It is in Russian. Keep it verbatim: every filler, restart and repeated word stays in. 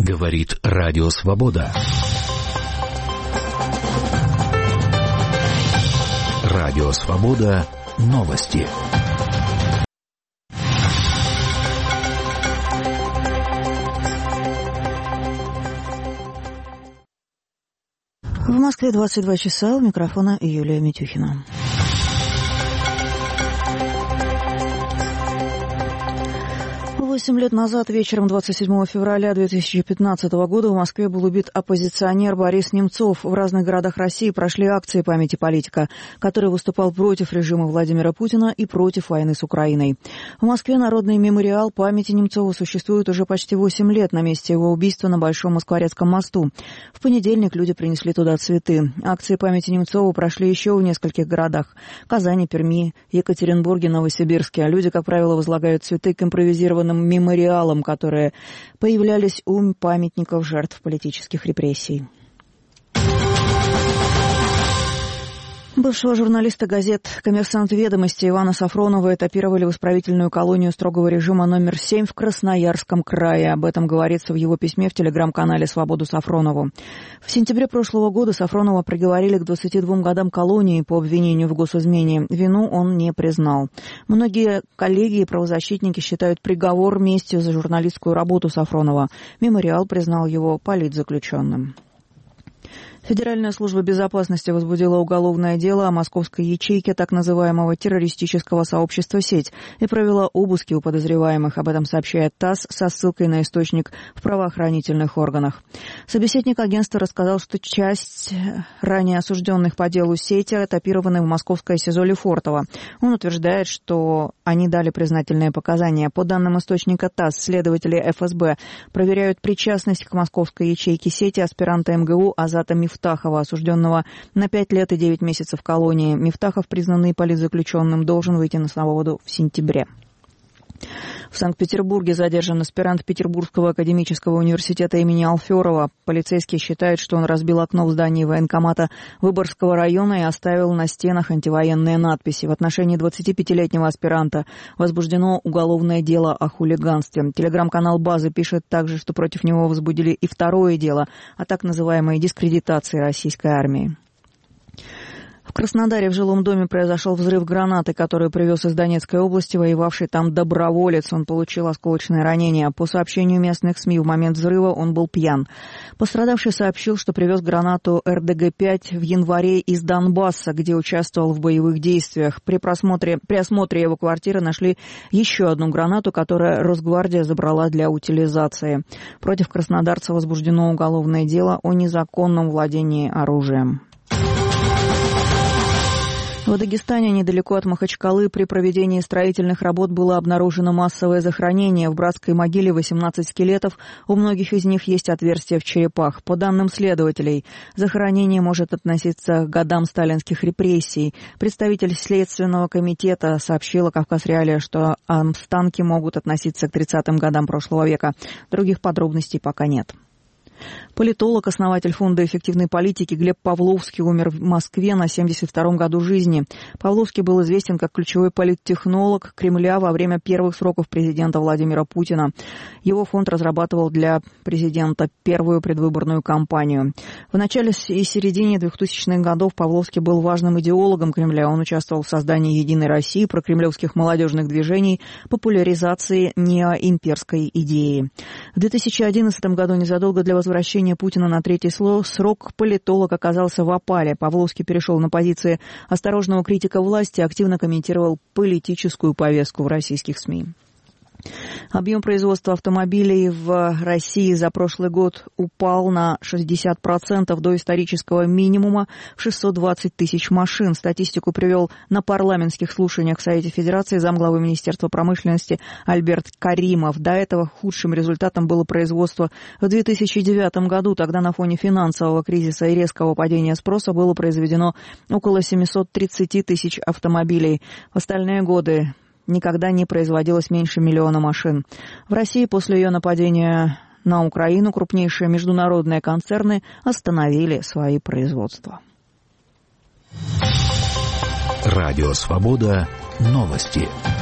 Говорит Радио Свобода. Радио Свобода. Новости. В Москве двадцать два часа. У микрофона Юлия Митюхина. Восемь лет назад, вечером двадцать седьмого февраля две тысячи пятнадцатого года, в Москве был убит оппозиционер Борис Немцов. В разных городах России прошли акции памяти политика, который выступал против режима Владимира Путина и против войны с Украиной. В Москве народный мемориал памяти Немцова существует уже почти восемь лет на месте его убийства на Большом Москворецком мосту. В понедельник люди принесли туда цветы. Акции памяти Немцова прошли еще в нескольких городах – Казани, Перми, Екатеринбурге, Новосибирске. А люди, как правило, возлагают цветы к импровизированным мемориалам, которые появлялись у памятников жертв политических репрессий. Бывшего журналиста газет «Коммерсант. Ведомости» Ивана Сафронова этапировали в исправительную колонию строгого режима номер семь в Красноярском крае. Об этом говорится в его письме в телеграм-канале «Свободу Сафронову». В сентябре прошлого года Сафронова приговорили к двадцати двум годам колонии по обвинению в госизмене. Вину он не признал. Многие коллеги и правозащитники считают приговор местью за журналистскую работу Сафронова. Мемориал признал его политзаключенным. Федеральная служба безопасности возбудила уголовное дело о московской ячейке так называемого террористического сообщества «Сеть» и провела обыски у подозреваемых. Об этом сообщает ТАСС со ссылкой на источник в правоохранительных органах. Собеседник агентства рассказал, что часть ранее осужденных по делу «Сети» этапированы в московское СИЗО Лефортово. Он утверждает, что они дали признательные показания. По данным источника ТАСС, следователи эф эс бэ проверяют причастность к московской ячейке «Сети» аспиранта эм гэ у Азата Мифтахова. Мифтахова, осужденного на пять лет и девять месяцев в колонии. Мифтахов, признанный политзаключенным, должен выйти на свободу в сентябре. В Санкт-Петербурге задержан аспирант Петербургского академического университета имени Алферова. Полицейские считают, что он разбил окно в здании военкомата Выборгского района и оставил на стенах антивоенные надписи. В отношении двадцатипятилетнего аспиранта возбуждено уголовное дело о хулиганстве. Телеграм-канал «Базы» пишет также, что против него возбудили и второе дело о так называемой дискредитации российской армии. В Краснодаре в жилом доме произошел взрыв гранаты, которую привез из Донецкой области воевавший там доброволец. Он получил осколочное ранение. По сообщению местных СМИ, в момент взрыва он был пьян. Пострадавший сообщил, что привез гранату эр дэ гэ пять в январе из Донбасса, где участвовал в боевых действиях. При, просмотре, при осмотре его квартиры нашли еще одну гранату, которую Росгвардия забрала для утилизации. Против краснодарца возбуждено уголовное дело о незаконном владении оружием. В Дагестане, недалеко от Махачкалы, при проведении строительных работ было обнаружено массовое захоронение. В братской могиле восемнадцать скелетов, у многих из них есть отверстия в черепах. По данным следователей, захоронение может относиться к годам сталинских репрессий. Представитель Следственного комитета сообщила «Кавказ Реалия», что останки могут относиться к тридцатым годам прошлого века. Других подробностей пока нет. Политолог, основатель фонда эффективной политики Глеб Павловский умер в Москве на семьдесят втором году жизни. Павловский был известен как ключевой политтехнолог Кремля во время первых сроков президента Владимира Путина. Его фонд разрабатывал для президента первую предвыборную кампанию. В начале и середине двухтысячных годов Павловский был важным идеологом Кремля. Он участвовал в создании «Единой России», прокремлевских молодежных движений, популяризации неоимперской идеи. В две тысячи одиннадцатом году, незадолго для возвращения Путина на третий срок, политолог оказался в опале. Павловский перешел на позиции осторожного критика власти, активно комментировал политическую повестку в российских СМИ. Объем производства автомобилей в России за прошлый год упал на шестьдесят процентов до исторического минимума в шестьсот двадцать тысяч машин. Статистику привел на парламентских слушаниях в Совете Федерации замглавы Министерства промышленности Альберт Каримов. До этого худшим результатом было производство в две тысячи девятом году. Тогда на фоне финансового кризиса и резкого падения спроса было произведено около семьсот тридцать тысяч автомобилей. В остальные годы никогда не производилось меньше миллиона машин. В России после ее нападения на Украину крупнейшие международные концерны остановили свои производства. Радио «Свобода». Новости.